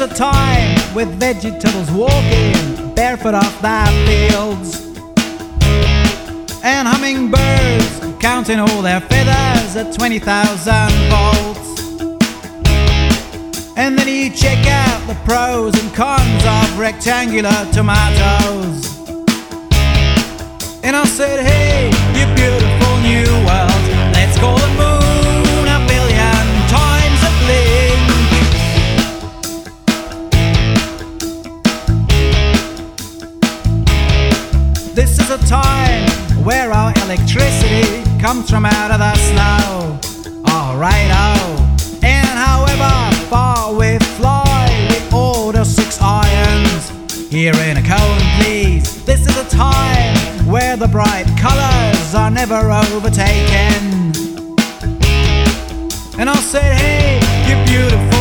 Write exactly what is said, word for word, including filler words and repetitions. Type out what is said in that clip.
a time with vegetables walking barefoot off their fields, and hummingbirds counting all their feathers at twenty thousand volts. And then you check out the pros and cons of rectangular tomatoes. And I said, hey, you beautiful new world, let's call the moon a billion times a blink. This is a time where our electricity comes from out of the snow. Alright, oh. And however far we fly, we order six irons here in a cone, please. This is a time where the bright colors are never overtaken. And I said, hey, you beautiful